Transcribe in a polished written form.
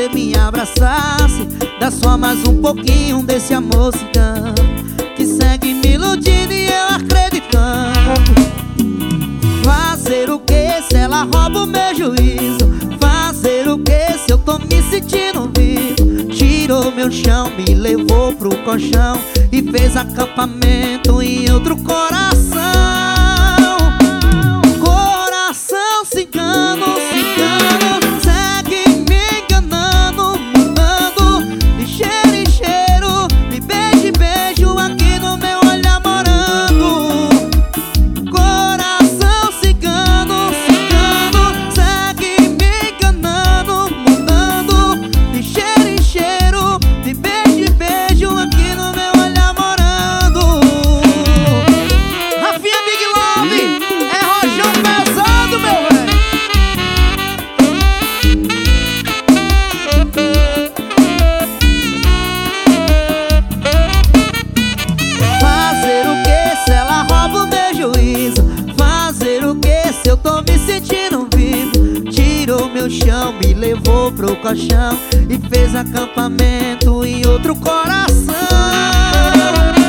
você me abraçasse, dá só mais um pouquinho desse amor cigano que segue me iludindo e eu acreditando. Fazer o que se ela rouba o meu juízo? Fazer o que se eu tô me sentindo vivo? Tirou meu chão, me levou pro colchão e fez acampamento em outro coração. Coração cigano, cigano, segue me enganando, mudando de cheiro em cheiro, de beijo em beijo aqui no meu olhar morando. Coração cigano, cigano, segue me enganando, mudando de cheiro em cheiro, de beijo em beijo aqui no meu olhar morando. Rafinha Big Love, é rojão pesado, meu velho. Fazer o que se ela rouba o meu juízo? Fazer o que se eu tô me sentindo vivo? Tirou meu chão, me levou pro colchão e fez acampamento em outro coração.